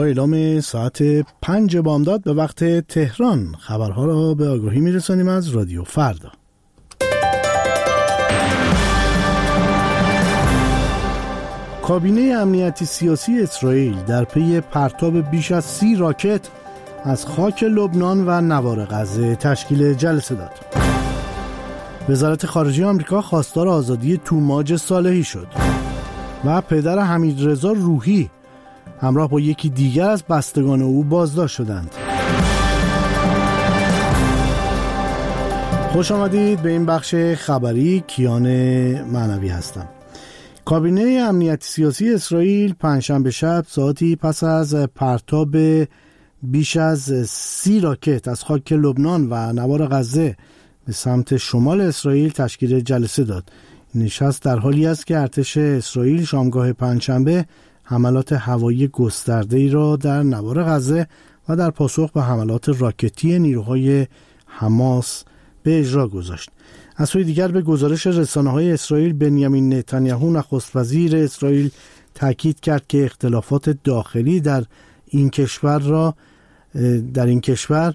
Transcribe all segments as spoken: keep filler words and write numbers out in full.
اعلام ساعت پنج بامداد به وقت تهران خبرها را به آگاهی میرسانیم از رادیو فردا. کابینه امنیتی سیاسی اسرائیل در پی پرتاب بیش از سی راکت از خاک لبنان و نوار غزه تشکیل جلسه داد. وزارت خارجه آمریکا خواستار آزادی توماج صالحی شد و پدر حمیدرضا روحی همراه با یکی دیگر از بستگان او بازداشت شدند. خوش آمدید به این بخش خبری. کیان معنوی هستم. کابینه امنیتی سیاسی اسرائیل پنجشنبه شب ساعتی پس از پرتاب بیش از سی راکت از خاک لبنان و نوار غزه به سمت شمال اسرائیل تشکیل جلسه داد. این نشست در حالی است که ارتش اسرائیل شامگاه پنجشنبه حملات هوایی گسترده‌ای را در نوار غزه و در پاسخ به حملات راکتی نیروهای حماس به اجرا گذاشت. از سوی دیگر به گزارش رسانه‌های اسرائیل بنیامین نتانیاهو نخست وزیر اسرائیل تاکید کرد که اختلافات داخلی در این کشور را در این کشور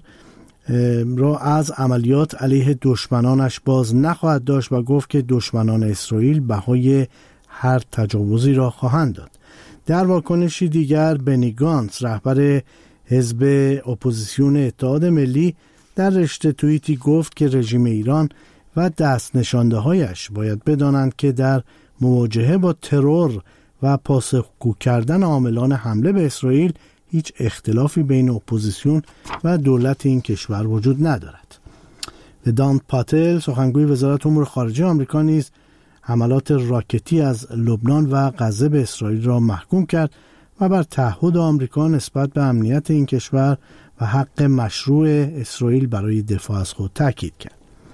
را از عملیات علیه دشمنانش باز نخواهد داشت و گفت که دشمنان اسرائیل بهای هر تجاوزی را خواهند داد. در واکنشی دیگر بنی گانتس رهبر حزب اپوزیسیون اتحاد ملی در رشته توییتی گفت که رژیم ایران و دست نشانده هایش باید بدانند که در مواجهه با ترور و پاسخگو کردن عاملان حمله به اسرائیل هیچ اختلافی بین اپوزیسیون و دولت این کشور وجود ندارد. ودانت پاتل سخنگوی وزارت امور خارجه آمریکا نیز حملات راکتی از لبنان و غزه به اسرائیل را محکوم کرد و بر تعهد آمریکا نسبت به امنیت این کشور و حق مشروع اسرائیل برای دفاع از خود تاکید کرد.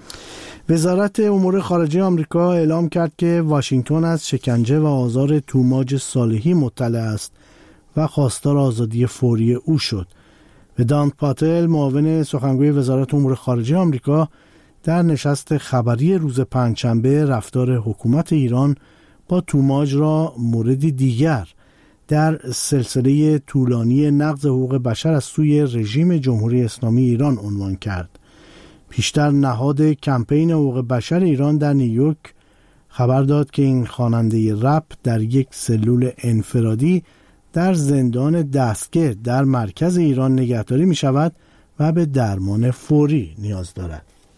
وزارت امور خارجه آمریکا اعلام کرد که واشنگتن از شکنجه و آزار توماج صالحی مطلع است و خواستار آزادی فوری او شد. ودانت پاتل معاون سخنگوی وزارت امور خارجه آمریکا در نشست خبری روز پنجشنبه رفتار حکومت ایران با توماج را موردی دیگر در سلسله طولانی نقض حقوق بشر از سوی رژیم جمهوری اسلامی ایران عنوان کرد. پیشتر نهاد کمپین حقوق بشر ایران در نیویورک خبر داد که این خواننده رپ در یک سلول انفرادی در زندان دستگیر در مرکز ایران نگهداری می شود و به درمان فوری نیاز دارد.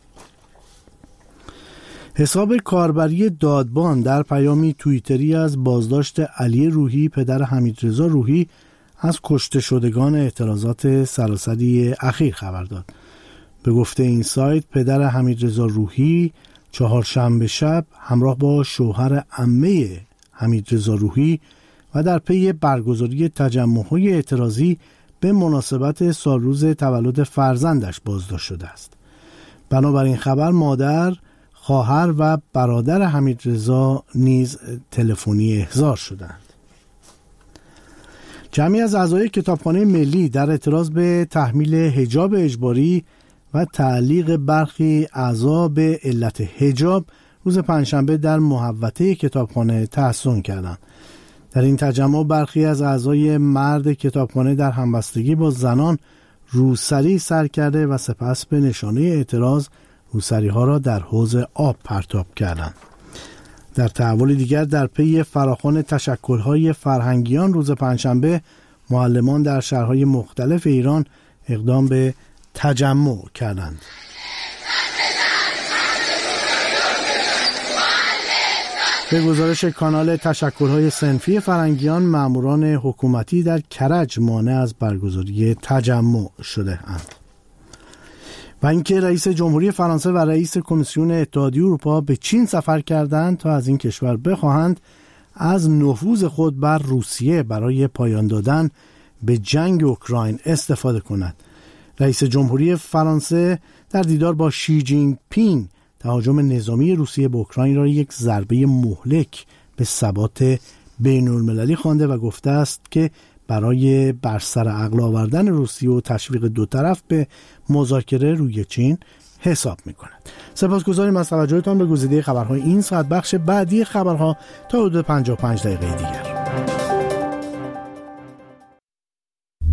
حساب کاربری دادبان در پیامی توییتری از بازداشت علی روحی پدر حمیدرضا روحی از کشته شدگان اعتراضات سراسری اخیر خبر داد. به گفته این سایت پدر حمیدرضا روحی چهارشنبه شب همراه با شوهر عمه حمیدرضا روحی و در پی برگزاری تجمع‌های اعتراضی به مناسبت سالروز تولد فرزندش بازداشت شده است. بنابراین خبر مادر، خواهر و برادر حمیدرضا نیز تلفنی احضار شدند. جمعی از اعضای کتابخانه ملی در اعتراض به تحمیل حجاب اجباری و تعلیق برخی اعضا به علت حجاب روز پنجشنبه در محوطه کتابخانه تحصن کردند. در این تجمع برخی از اعضای مرد کتابخانه در همبستگی با زنان روسری سر کرده و سپس به نشانه اعتراض روسری ها را در حوض آب پرتاب کردند. در تحول دیگر در پی فراخوان تشکل‌های فرهنگیان روز پنجشنبه معلمان در شهرهای مختلف ایران اقدام به تجمع کردند. به گزارش کانال تشکل‌های صنفی فرهنگیان ماموران حکومتی در کرج مانع از برگزاری تجمع شده اند. و اینکه رئیس جمهوری فرانسه و رئیس کمیسیون اتحادیه اروپا به چین سفر کردند تا از این کشور بخواهند از نفوذ خود بر روسیه برای پایان دادن به جنگ اوکراین استفاده کند. رئیس جمهوری فرانسه در دیدار با شی جین پینگ تهاجم نظامی روسیه به اوکراین را یک ضربه مهلک به ثبات بین المللی خوانده و گفته است که برای بر سر عقل آوردن روسیه و تشویق دو طرف به مذاکره روی چین حساب می کند. سپاسگزاریم از توجهتان به گزیده خبرهای این ساعت. بخش بعدی خبرها تا حدود پنجاه و پنج دقیقه دیگر.